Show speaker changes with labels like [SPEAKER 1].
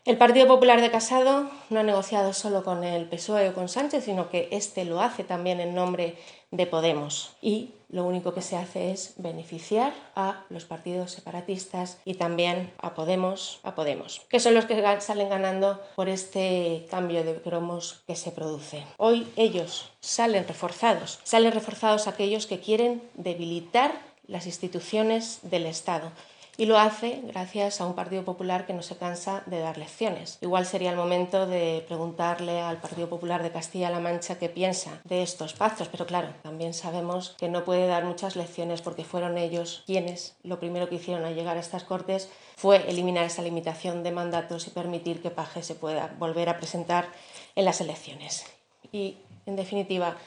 [SPEAKER 1] El Partido Popular de Casado no ha negociado solo con el PSOE o con Sánchez, sino que este lo hace también en nombre de Podemos. Y lo único que se hace es beneficiar a los partidos separatistas y también a Podemos, que son los que salen ganando por este cambio de cromos que se produce. Hoy ellos salen reforzados aquellos que quieren debilitar las instituciones del Estado. Y lo hace gracias a un Partido Popular que no se cansa de dar lecciones. Igual sería el momento de preguntarle al Partido Popular de Castilla-La Mancha qué piensa de estos pactos, pero claro, también sabemos que no puede dar muchas lecciones porque fueron ellos quienes lo primero que hicieron al llegar a estas Cortes fue eliminar esa limitación de mandatos y permitir que Paje se pueda volver a presentar en las elecciones. Y, en definitiva,